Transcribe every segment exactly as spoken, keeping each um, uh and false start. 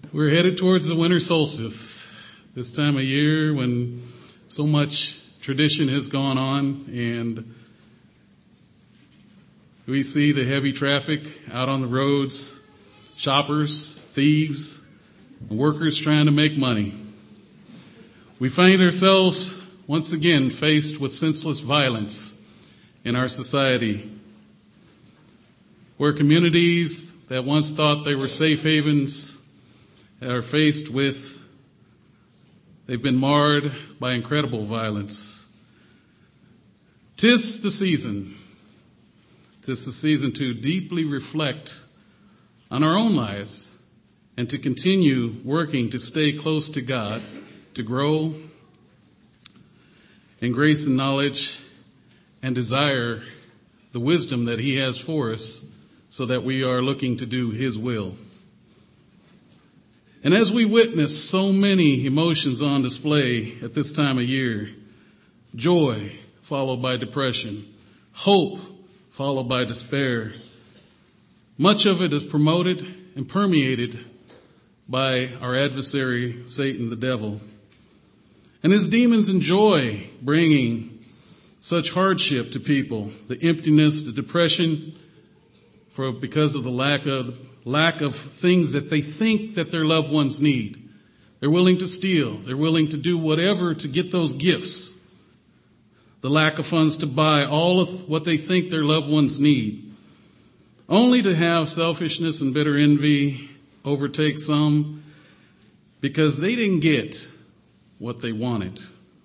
We're headed towards the winter solstice, this time of year when so much tradition has gone on and we see the heavy traffic out on the roads, shoppers, thieves, and workers trying to make money. We find ourselves once again faced with senseless violence in our society, where communities that once thought they were safe havens are faced with, they've been marred by incredible violence. Tis the season, tis the season to deeply reflect on our own lives and to continue working to stay close to God, to grow in grace and knowledge and desire the wisdom that He has for us so that we are looking to do His will. And as we witness so many emotions on display at this time of year, joy followed by depression, hope followed by despair, much of it is promoted and permeated by our adversary, Satan the devil, and his demons enjoy bringing such hardship to people, the emptiness, the depression, for because of the lack of lack of things that they think that their loved ones need. They're willing to steal. They're willing to do whatever to get those gifts. The lack of funds to buy all of what they think their loved ones need, only to have selfishness and bitter envy overtake some because they didn't get what they wanted.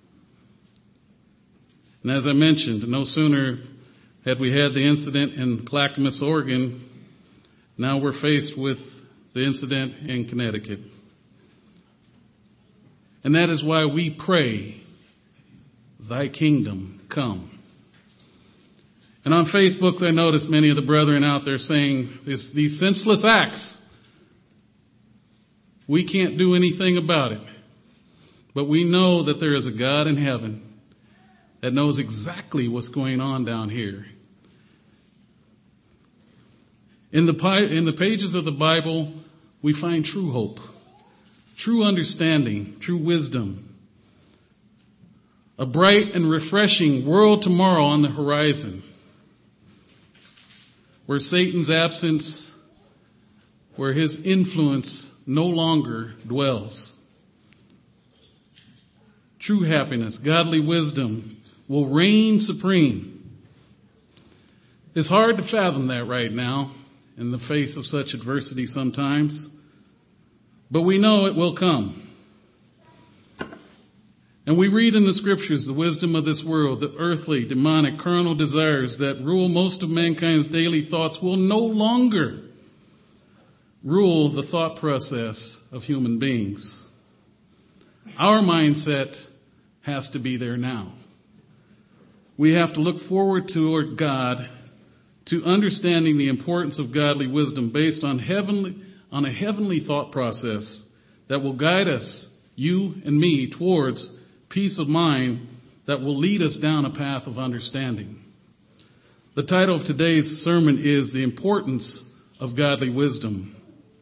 And as I mentioned, no sooner had we had the incident in Clackamas, Oregon, now we're faced with the incident in Connecticut. And that is why we pray, Thy kingdom come. And on Facebook, I noticed many of the brethren out there saying this, these senseless acts, we can't do anything about it. But we know that there is a God in heaven that knows exactly what's going on down here. In the, in the pages of the Bible, we find true hope, true understanding, true wisdom, a bright and refreshing world tomorrow on the horizon, where Satan's absence, where his influence no longer dwells. True happiness, godly wisdom will reign supreme. It's hard to fathom that right now in the face of such adversity sometimes, but we know it will come. And we read in the scriptures the wisdom of this world, the earthly, demonic, carnal desires that rule most of mankind's daily thoughts will no longer rule the thought process of human beings. Our mindset has to be there now. We have to look forward toward God, to understanding the importance of godly wisdom based on heavenly, on a heavenly thought process that will guide us, you and me, towards peace of mind that will lead us down a path of understanding. The title of today's sermon is The Importance of Godly Wisdom.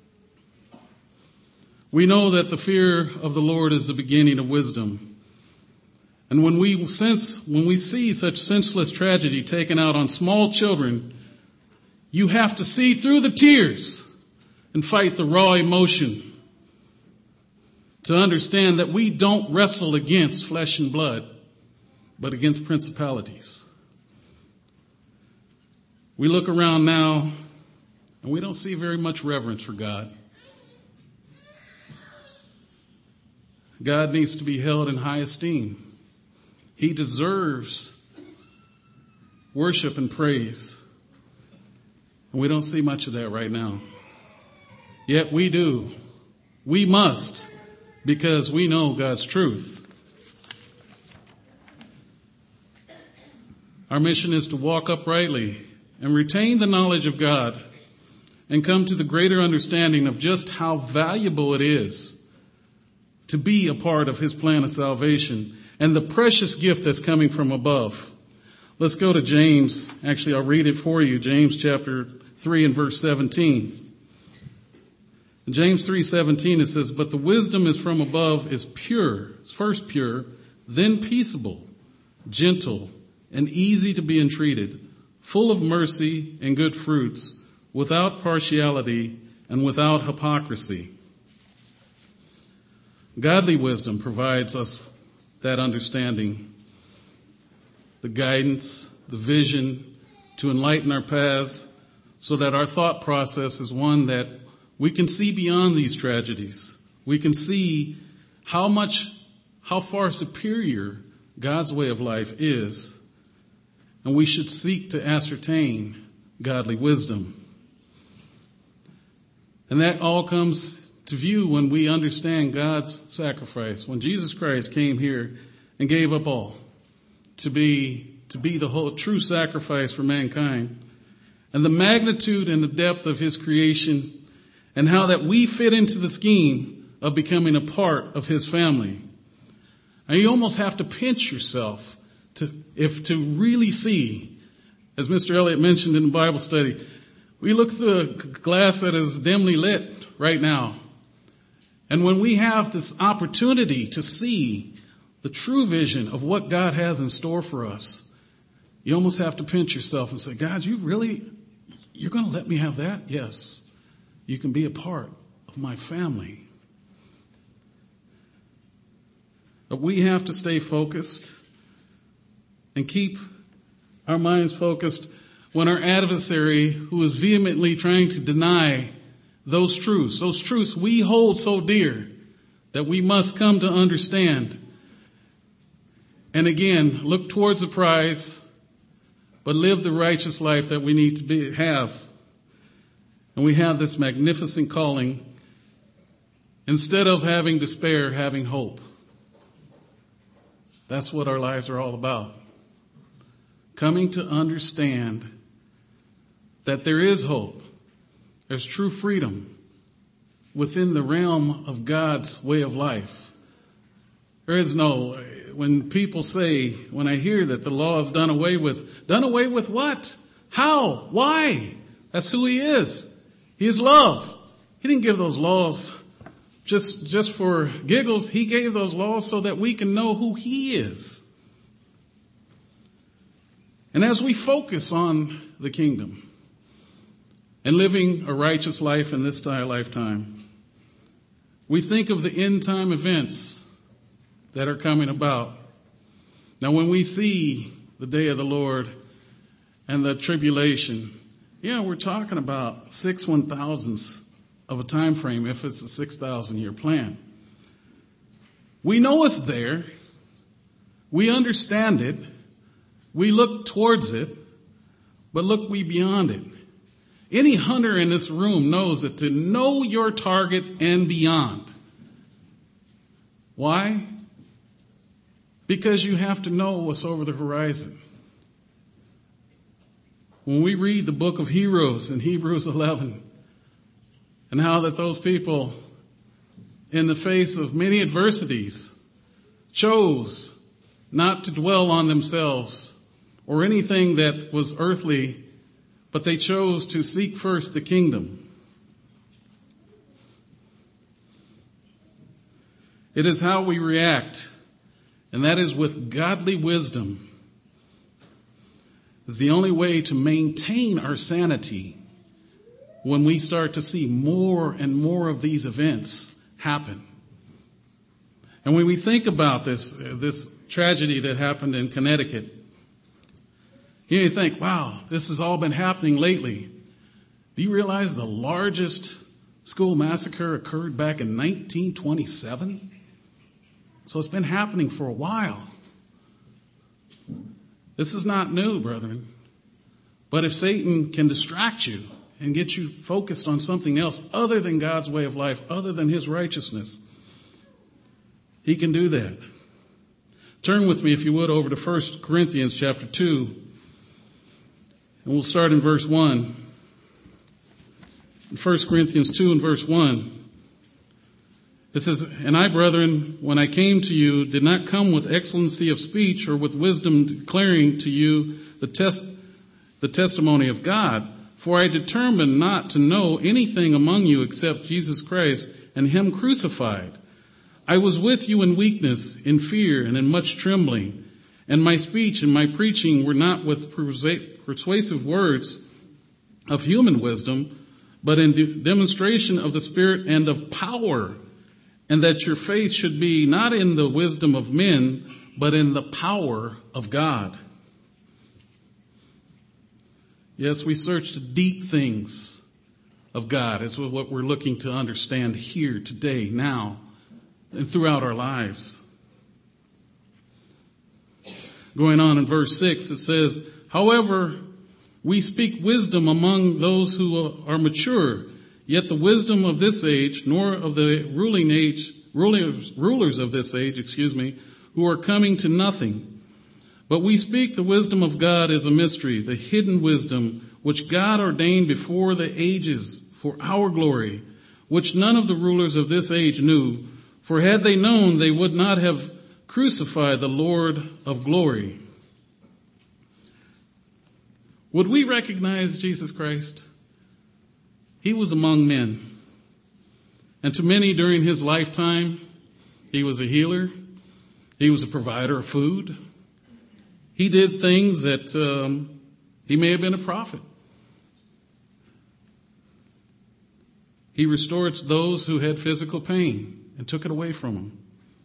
We know that the fear of the Lord is the beginning of wisdom. And when we sense, when we see such senseless tragedy taken out on small children, you have to see through the tears and fight the raw emotion to understand that we don't wrestle against flesh and blood, but against principalities. We look around now and we don't see very much reverence for God. God needs to be held in high esteem. He deserves worship and praise. And we don't see much of that right now. Yet we do. We must, because we know God's truth. Our mission is to walk uprightly and retain the knowledge of God and come to the greater understanding of just how valuable it is to be a part of His plan of salvation and the precious gift that's coming from above. Let's go to James. Actually, I'll read it for you. James chapter three and verse seventeen. In James three seventeen it says, but the wisdom is from above is pure, first pure, then peaceable, gentle, and easy to be entreated, full of mercy and good fruits, without partiality and without hypocrisy. Godly wisdom provides us that understanding, the guidance, the vision to enlighten our paths so that our thought process is one that we can see beyond these tragedies. We can see how much, how far superior God's way of life is, and we should seek to ascertain godly wisdom. And that all comes to view when we understand God's sacrifice. When Jesus Christ came here and gave up all to be, to be the whole true sacrifice for mankind, and the magnitude and the depth of his creation, and how that we fit into the scheme of becoming a part of his family. And you almost have to pinch yourself to, if to really see, as Mister Elliott mentioned in the Bible study, we look through a glass that is dimly lit right now. And when we have this opportunity to see the true vision of what God has in store for us, you almost have to pinch yourself and say, God, you really, you're going to let me have that? Yes. You can be a part of my family. But we have to stay focused and keep our minds focused when our adversary, who is vehemently trying to deny those truths, those truths we hold so dear that we must come to understand. And again, look towards the prize, but live the righteous life that we need to be, have. And we have this magnificent calling, instead of having despair, having hope. That's what our lives are all about. Coming to understand that there is hope. There's true freedom within the realm of God's way of life. There is no, when people say, when I hear that the law is done away with, done away with what? How? Why? That's who he is. He is love. He didn't give those laws just, just for giggles. He gave those laws so that we can know who he is. And as we focus on the kingdom and living a righteous life in this lifetime, we think of the end time events that are coming about. Now, when we see the day of the Lord and the tribulation, yeah, we're talking about six one thousandths of a time frame if it's a six thousand year plan. We know it's there. We understand it. We look towards it, but look we beyond it. Any hunter in this room knows that to know your target and beyond. Why? Because you have to know what's over the horizon. When we read the book of Hebrews in Hebrews eleven, and how that those people, in the face of many adversities, chose not to dwell on themselves or anything that was earthly, but they chose to seek first the kingdom. It is how we react, and that is with godly wisdom, is the only way to maintain our sanity when we start to see more and more of these events happen. And when we think about this, this tragedy that happened in Connecticut, you think, wow, this has all been happening lately. Do you realize the largest school massacre occurred back in nineteen twenty-seven? So it's been happening for a while. This is not new, brethren. But if Satan can distract you and get you focused on something else other than God's way of life, other than his righteousness, he can do that. Turn with me, if you would, over to First Corinthians chapter two. And we'll start in verse one. In First Corinthians two and verse one. It says, "And I, brethren, when I came to you, did not come with excellency of speech or with wisdom declaring to you the test, the testimony of God. For I determined not to know anything among you except Jesus Christ and him crucified. I was with you in weakness, in fear, and in much trembling. And my speech and my preaching were not with persuasive words of human wisdom, but in de- demonstration of the Spirit and of power, and that your faith should be not in the wisdom of men, but in the power of God. Yes, we search the deep things of God. It's what we're looking to understand here, today, now, and throughout our lives. Going on in verse six, it says, however, we speak wisdom among those who are mature, yet the wisdom of this age, nor of the ruling age, rulers, rulers of this age, excuse me, who are coming to nothing. But we speak the wisdom of God as a mystery, the hidden wisdom which God ordained before the ages for our glory, which none of the rulers of this age knew. For had they known, they would not have crucified the Lord of glory. Would we recognize Jesus Christ? He was among men. And to many during his lifetime, he was a healer. He was a provider of food. He did things that um, he may have been a prophet. He restored those who had physical pain and took it away from them.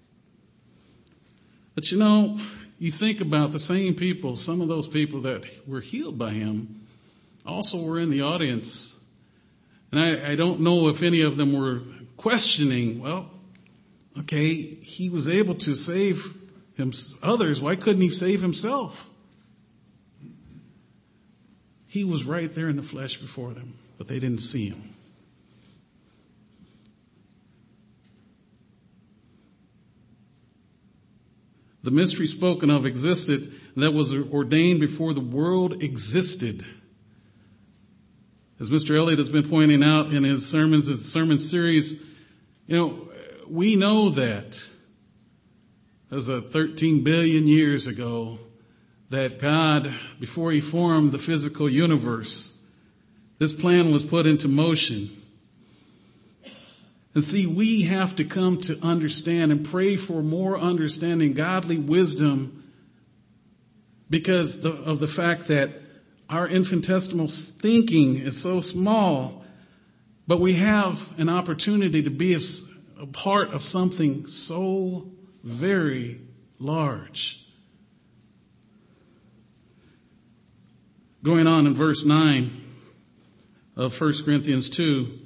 But you know, you think about the same people, some of those people that were healed by him also were in the audience. And I, I don't know if any of them were questioning, well, okay, he was able to save him, others. Why couldn't he save himself? He was right there in the flesh before them, but they didn't see him. The mystery spoken of existed, and that was ordained before the world existed. As Mister Elliott has been pointing out in his sermons, his sermon series, you know, we know that as a thirteen billion years ago, that God, before he formed the physical universe, this plan was put into motion. And see, we have to come to understand and pray for more understanding, godly wisdom, because the, of the fact that our infinitesimal thinking is so small, but we have an opportunity to be a, a part of something so very large. Going on in verse nine of First Corinthians two,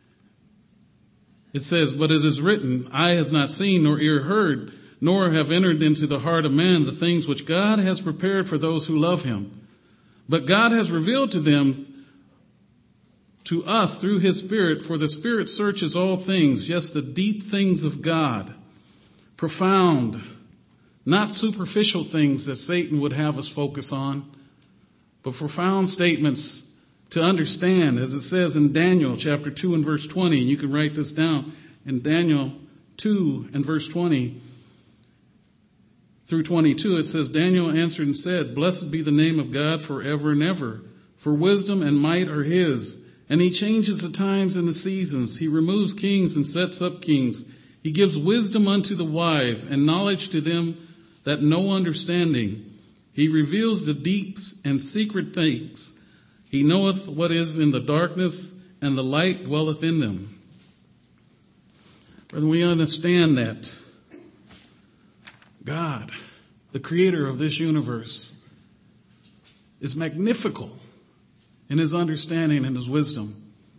it says, but as is written, eye has not seen nor ear heard, nor have entered into the heart of man the things which God has prepared for those who love him. But God has revealed to them, to us through his Spirit, for the Spirit searches all things, yes, the deep things of God, profound, not superficial things that Satan would have us focus on, but profound statements to understand, as it says in Daniel chapter two and verse twenty, and you can write this down in Daniel two and verse twenty through twenty-two, it says, Daniel answered and said, blessed be the name of God forever and ever, for wisdom and might are his, and he changes the times and the seasons. He removes kings and sets up kings. He gives wisdom unto the wise and knowledge to them that know understanding. He reveals the deep and secret things. He knoweth what is in the darkness, and the light dwelleth in them. Brethren, we understand that God, the creator of this universe, is magnifical in his understanding and his wisdom.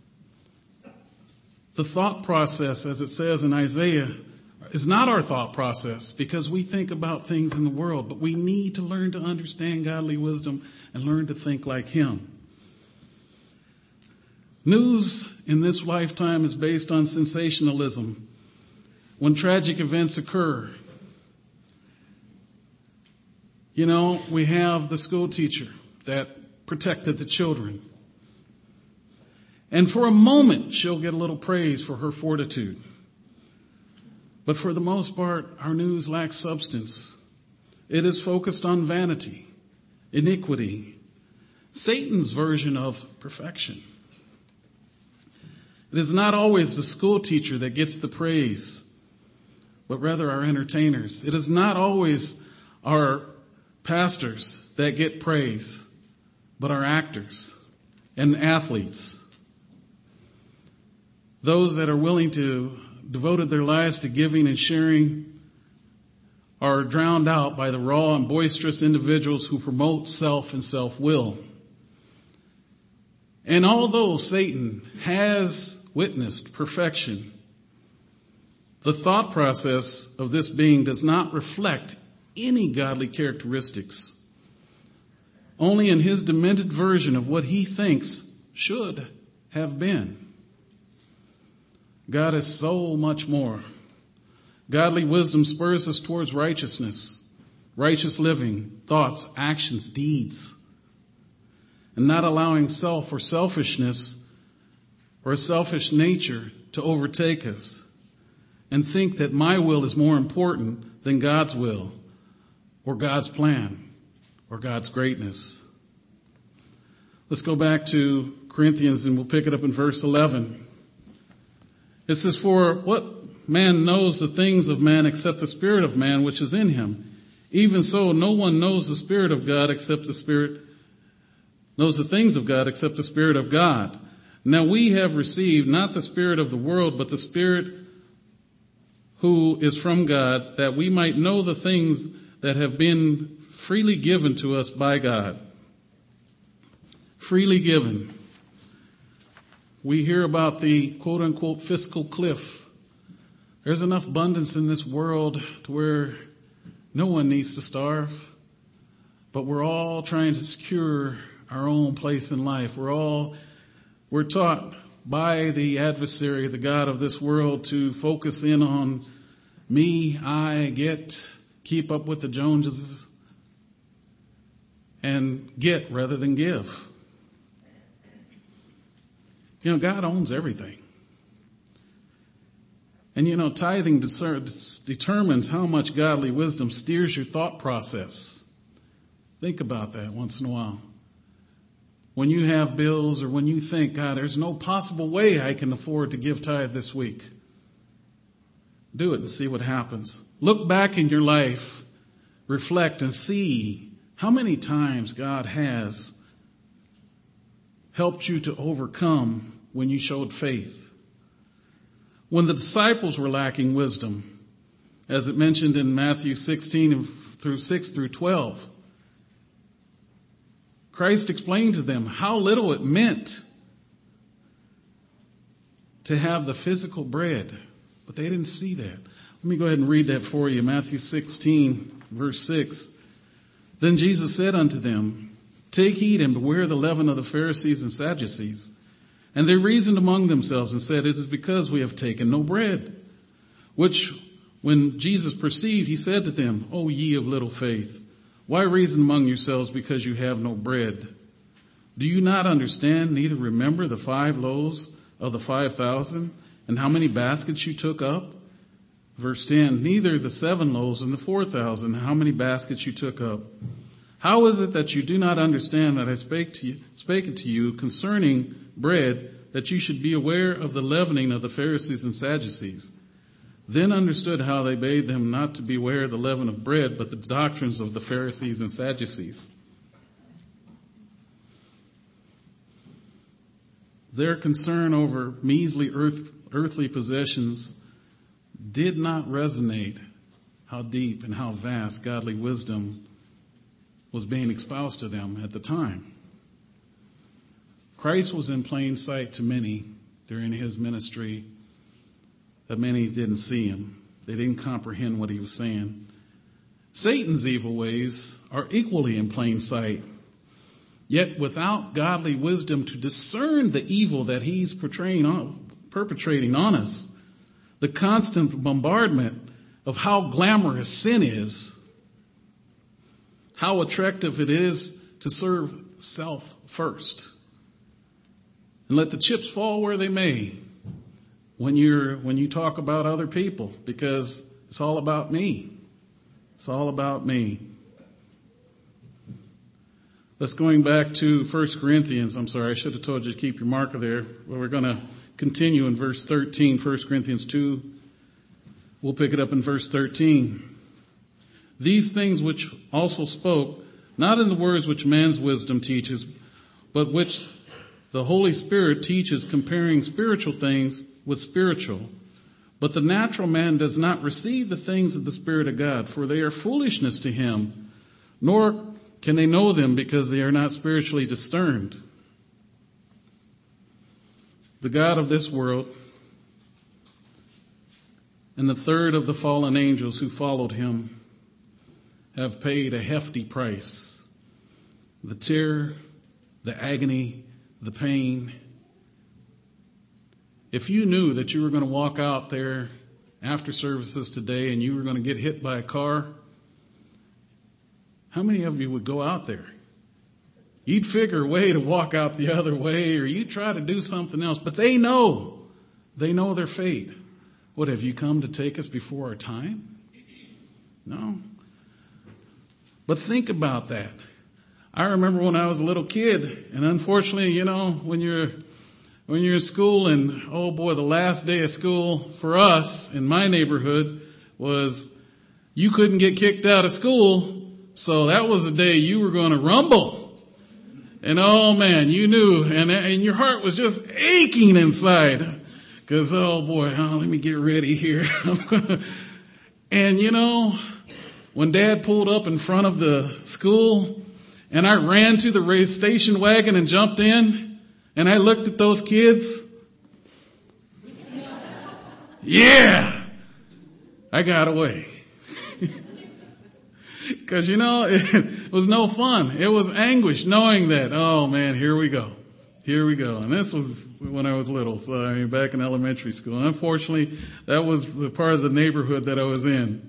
The thought process, as it says in Isaiah, is not our thought process, because we think about things in the world, but we need to learn to understand godly wisdom and learn to think like him. News in this lifetime is based on sensationalism. When tragic events occur, you know, we have the school teacher that protected the children. And for a moment, she'll get a little praise for her fortitude. But for the most part, our news lacks substance. It is focused on vanity, iniquity, Satan's version of perfection. It is not always the school teacher that gets the praise, but rather our entertainers. It is not always our pastors that get praise, but our actors and athletes. Those that are willing to devote their lives to giving and sharing are drowned out by the raw and boisterous individuals who promote self and self-will. And although Satan has witnessed perfection, the thought process of this being does not reflect any godly characteristics. Only in his demented version of what he thinks should have been. God is so much more. Godly wisdom spurs us towards righteousness, righteous living, thoughts, actions, deeds, and not allowing self or selfishness or a selfish nature to overtake us and think that my will is more important than God's will or God's plan or God's greatness. Let's go back to Corinthians and we'll pick it up in verse eleven. It says, "For what man knows the things of man except the spirit of man which is in him? Even so, no one knows the spirit of God except the spirit, knows the things of God except the Spirit of God. Now we have received not the spirit of the world, but the Spirit who is from God, that we might know the things that have been freely given to us by God." Freely given. We hear about the quote-unquote fiscal cliff. There's enough abundance in this world to where no one needs to starve. But we're all trying to secure our own place in life. We're all, we're taught by the adversary, the God of this world, to focus in on me, I, get, keep up with the Joneses, and get rather than give. You know, God owns everything. And you know, tithing determines how much godly wisdom steers your thought process. Think about that once in a while. When you have bills or when you think, God, there's no possible way I can afford to give tithe this week. Do it and see what happens. Look back in your life, reflect and see how many times God has helped you to overcome when you showed faith. When the disciples were lacking wisdom, as it mentioned in Matthew sixteen through six through twelve, Christ explained to them how little it meant to have the physical bread, but they didn't see that. Let me go ahead and read that for you. Matthew sixteen, verse six. "Then Jesus said unto them, Take heed and beware the leaven of the Pharisees and Sadducees. And they reasoned among themselves and said, It is because we have taken no bread. Which, when Jesus perceived, he said to them, O ye of little faith, why reason among yourselves because you have no bread? Do you not understand, neither remember the five loaves of the five thousand, and how many baskets you took up? Verse ten, neither the seven loaves and the four thousand, how many baskets you took up? How is it that you do not understand that I spake to you, spake it to you concerning bread, that you should be aware of the leavening of the Pharisees and Sadducees? Then understood how they bade them not to beware of the leaven of bread, but the doctrines of the Pharisees and Sadducees. Their concern over measly earth, earthly possessions did not resonate how deep and how vast godly wisdom was being espoused to them at the time. Christ was in plain sight to many during his ministry, that many didn't see him. They didn't comprehend what he was saying. Satan's evil ways are equally in plain sight. Yet without godly wisdom to discern the evil that he's portraying on, perpetrating on us, the constant bombardment of how glamorous sin is, how attractive it is to serve self first, and let the chips fall where they may when you're when you talk about other people, because it's all about me. It's all about me. Let's going back to First Corinthians. I'm sorry, I should have told you to keep your marker there. But we're going to continue in verse thirteen, First Corinthians two. We'll pick it up in verse thirteen. These things which also spoke, not in the words which man's wisdom teaches, but which the Holy Spirit teaches, comparing spiritual things with spiritual. But the natural man does not receive the things of the Spirit of God, for they are foolishness to him, nor can they know them because they are not spiritually discerned. The God of this world and the third of the fallen angels who followed him have paid a hefty price. The terror, the agony, the pain. If you knew that you were going to walk out there after services today and you were going to get hit by a car, how many of you would go out there? You'd figure a way to walk out the other way, or you'd try to do something else. But they know. They know their fate. What, have you come to take us before our time? No. But think about that. I remember when I was a little kid, and unfortunately, you know, when you're when you're in school, and oh boy, the last day of school for us in my neighborhood was you couldn't get kicked out of school. So that was the day you were going to rumble. And oh man, you knew, and, and your heart was just aching inside. Cause oh boy, oh, let me get ready here. And you know, when Dad pulled up in front of the school and I ran to the race station wagon and jumped in and I looked at those kids. Yeah, I got away. Because, you know, it was no fun. It was anguish knowing that, oh, man, here we go. Here we go. And this was when I was little, so I mean, back in elementary school. And unfortunately, that was the part of the neighborhood that I was in.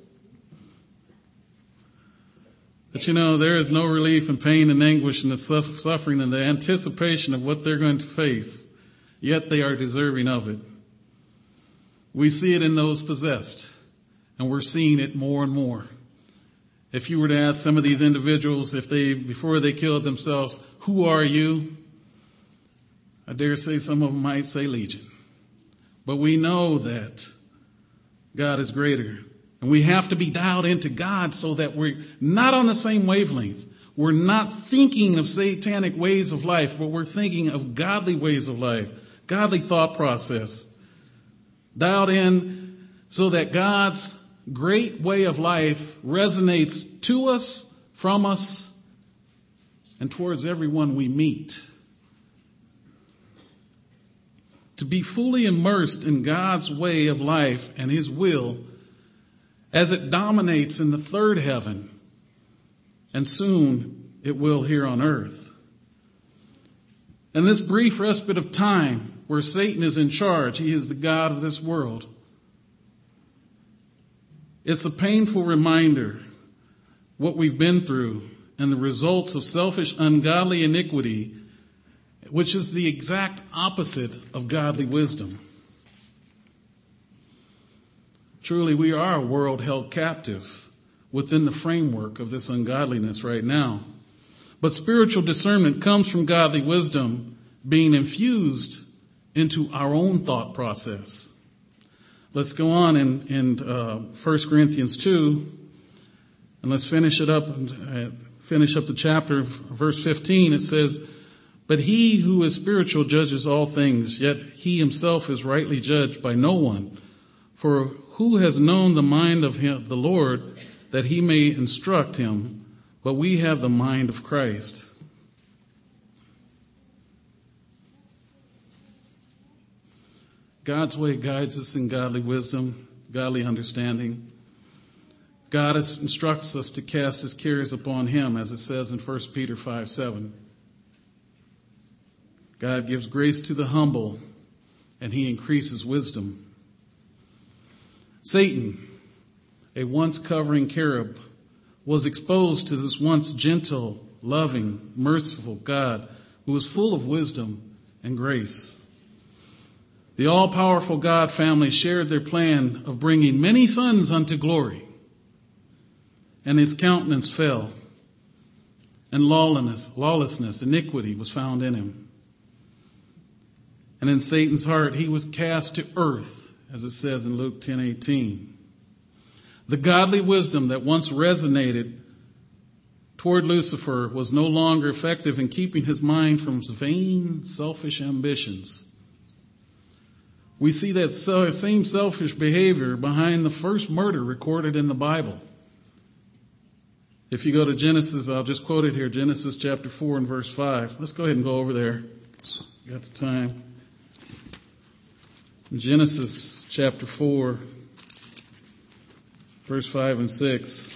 But, you know, there is no relief in pain and anguish and the suffering and the anticipation of what they're going to face, yet they are deserving of it. We see it in those possessed, and we're seeing it more and more. If you were to ask some of these individuals, if they, before they killed themselves, who are you? I dare say some of them might say Legion. But we know that God is greater. And we have to be dialed into God so that we're not on the same wavelength. We're not thinking of satanic ways of life, but we're thinking of godly ways of life, godly thought process. Dialed in so that God's great way of life resonates to us, from us, and towards everyone we meet. To be fully immersed in God's way of life and His will as it dominates in the third heaven, and soon it will here on earth. And this brief respite of time where Satan is in charge, he is the God of this world. It's a painful reminder what we've been through and the results of selfish, ungodly iniquity, which is the exact opposite of godly wisdom. Truly, we are a world held captive within the framework of this ungodliness right now. But spiritual discernment comes from godly wisdom being infused into our own thought process. Let's go on in, in uh, First Corinthians two, and let's finish it up, uh, finish up the chapter, verse fifteen. It says, "But he who is spiritual judges all things, yet he himself is rightly judged by no one. For who has known the mind of him, the Lord, that he may instruct him? But we have the mind of Christ." God's way guides us in godly wisdom, godly understanding. God instructs us to cast his cares upon him, as it says in First Peter five seven. God gives grace to the humble, and he increases wisdom. Satan, a once covering cherub, was exposed to this once gentle, loving, merciful God who was full of wisdom and grace. The all-powerful God family shared their plan of bringing many sons unto glory, and his countenance fell. and lawlessness, lawlessness, iniquity was found in him. And in Satan's heart, he was cast to earth, as it says in Luke ten eighteen. The godly wisdom that once resonated toward Lucifer was no longer effective in keeping his mind from vain, selfish ambitions. We see that same selfish behavior behind the first murder recorded in the Bible. If you go to Genesis, I'll just quote it here, Genesis chapter four and verse five. Let's go ahead and go over there. Got the time. Genesis chapter four, verse five and six.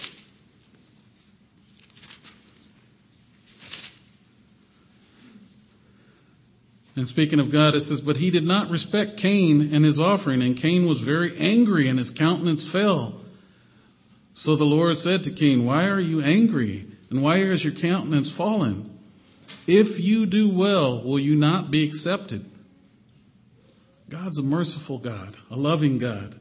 And speaking of God, it says, "But he did not respect Cain and his offering, and Cain was very angry, and his countenance fell. So the Lord said to Cain, 'Why are you angry, and why has your countenance fallen? If you do well, will you not be accepted?'" God's a merciful God, a loving God.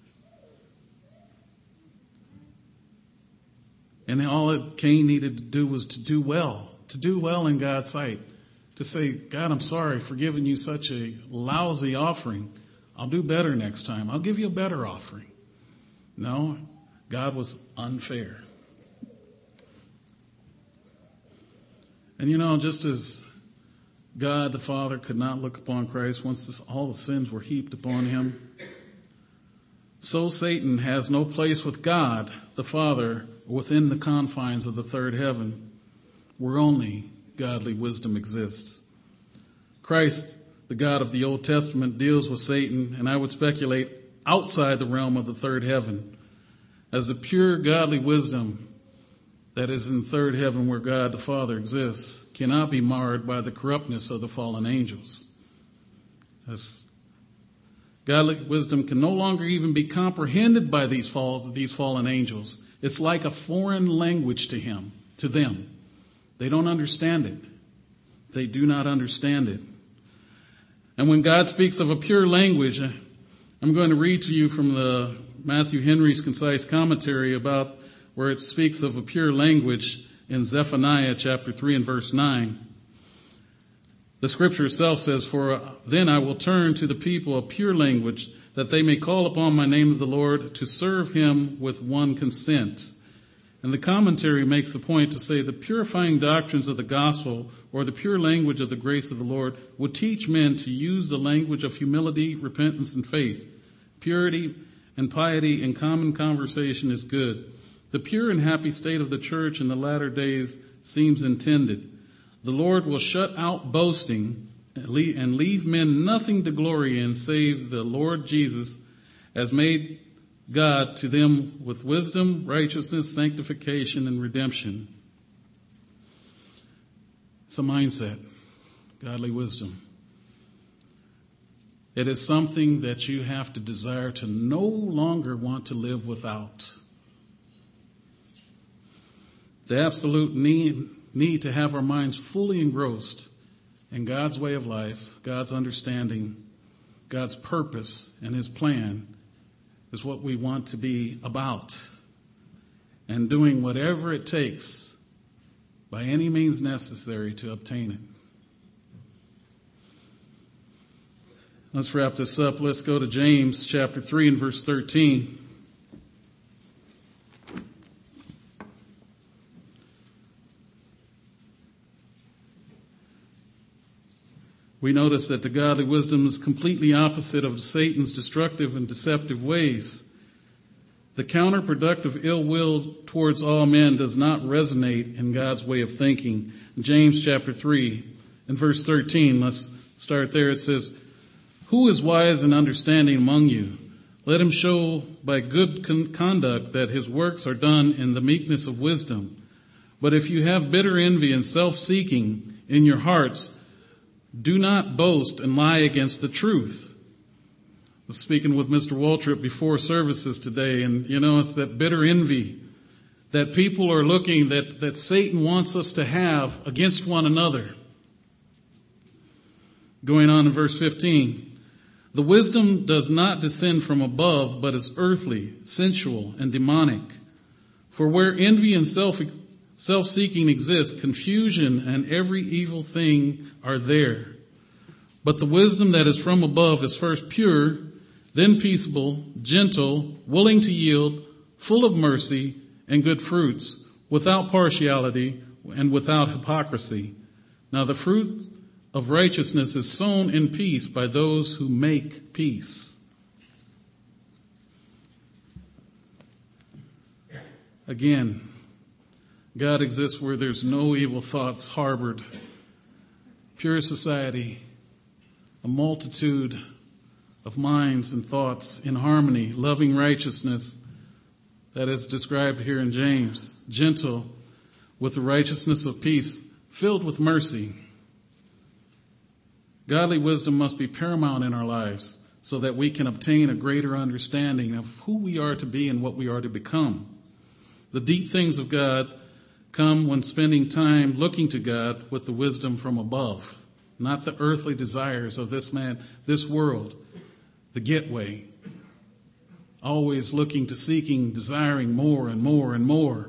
And all that Cain needed to do was to do well, to do well in God's sight. To say, "God, I'm sorry for giving you such a lousy offering. I'll do better next time. I'll give you a better offering." No, God was unfair. And you know, just as God the Father could not look upon Christ once this, all the sins were heaped upon him, so Satan has no place with God the Father within the confines of the third heaven, where only godly wisdom exists. Christ, the God of the Old Testament, deals with Satan, and I would speculate outside the realm of the third heaven, as the pure godly wisdom that is in third heaven where God the Father exists cannot be marred by the corruptness of the fallen angels. As godly wisdom can no longer even be comprehended by these falls, these fallen angels. It's like a foreign language to him, to them. They don't understand it. They do not understand it. And when God speaks of a pure language, I'm going to read to you from the Matthew Henry's concise commentary about where it speaks of a pure language in Zephaniah chapter three and verse nine. The scripture itself says, "For then I will turn to the people a pure language, that they may call upon my name of the Lord, to serve him with one consent." And the commentary makes the point to say the purifying doctrines of the gospel, or the pure language of the grace of the Lord, would teach men to use the language of humility, repentance, and faith. Purity and piety in common conversation is good. The pure and happy state of the church in the latter days seems intended. The Lord will shut out boasting and leave men nothing to glory in save the Lord Jesus as made God to them with wisdom, righteousness, sanctification, and redemption. It's a mindset, godly wisdom. It is something that you have to desire to no longer want to live without. The absolute need, need to have our minds fully engrossed in God's way of life, God's understanding, God's purpose, and his plan is what we want to be about, and doing whatever it takes by any means necessary to obtain it. Let's wrap this up. Let's go to James chapter three and verse thirteen. We notice that the godly wisdom is completely opposite of Satan's destructive and deceptive ways. The counterproductive ill will towards all men does not resonate in God's way of thinking. James chapter three and verse thirteen, let's start there. It says, "Who is wise and understanding among you? Let him show by good con- conduct that his works are done in the meekness of wisdom. But if you have bitter envy and self-seeking in your hearts, do not boast and lie against the truth." I was speaking with Mister Waltrip before services today, and you know, it's that bitter envy that people are looking, that, that Satan wants us to have against one another. Going on in verse fifteen, "The wisdom does not descend from above, but is earthly, sensual, and demonic. For where envy and self Self-seeking exists. Confusion and every evil thing are there. But the wisdom that is from above is first pure, then peaceable, gentle, willing to yield, full of mercy and good fruits, without partiality and without hypocrisy. Now the fruit of righteousness is sown in peace by those who make peace. Again, God exists where there's no evil thoughts harbored. Pure society, a multitude of minds and thoughts in harmony, loving righteousness that is described here in James, gentle with the righteousness of peace, filled with mercy. Godly wisdom must be paramount in our lives so that we can obtain a greater understanding of who we are to be and what we are to become. The deep things of God come when spending time looking to God with the wisdom from above, not the earthly desires of this man, this world, the getaway. Always looking to seeking, desiring more and more and more.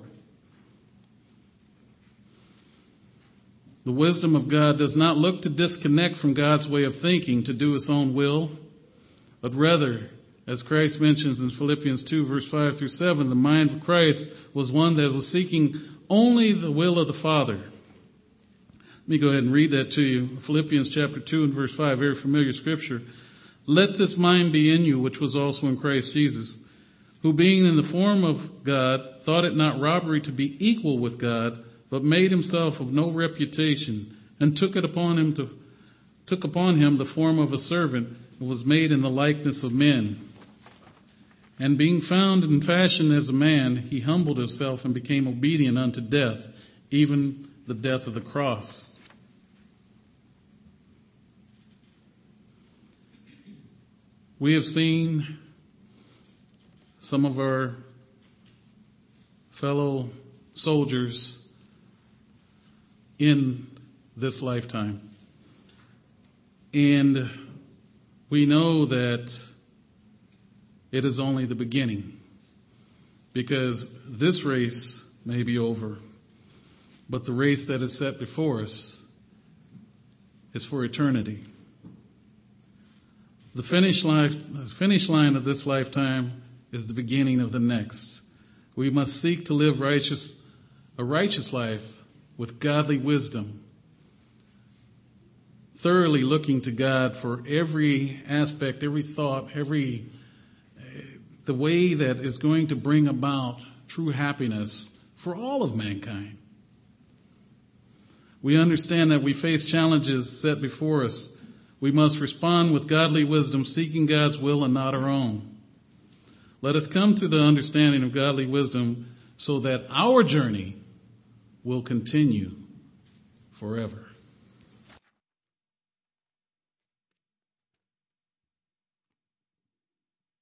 The wisdom of God does not look to disconnect from God's way of thinking to do his own will, but rather, as Christ mentions in Philippians two, verse five through seven, the mind of Christ was one that was seeking only the will of the Father. Let me go ahead and read that to you. Philippians chapter two and verse five, very familiar scripture. Let this mind be in you, which was also in Christ Jesus, who being in the form of God, thought it not robbery to be equal with God, but made himself of no reputation, and took it upon him to took upon him the form of a servant, and was made in the likeness of men. And being found in fashion as a man, he humbled himself and became obedient unto death, even the death of the cross. We have seen some of our fellow soldiers in this lifetime. And we know that it is only the beginning, because this race may be over, but the race that is set before us is for eternity. The finish line, the finish line of this lifetime is the beginning of the next. We must seek to live righteous, a righteous life with godly wisdom, thoroughly looking to God for every aspect, every thought, every the way that is going to bring about true happiness for all of mankind. We understand that we face challenges set before us. We must respond with godly wisdom, seeking God's will and not our own. Let us come to the understanding of godly wisdom so that our journey will continue forever.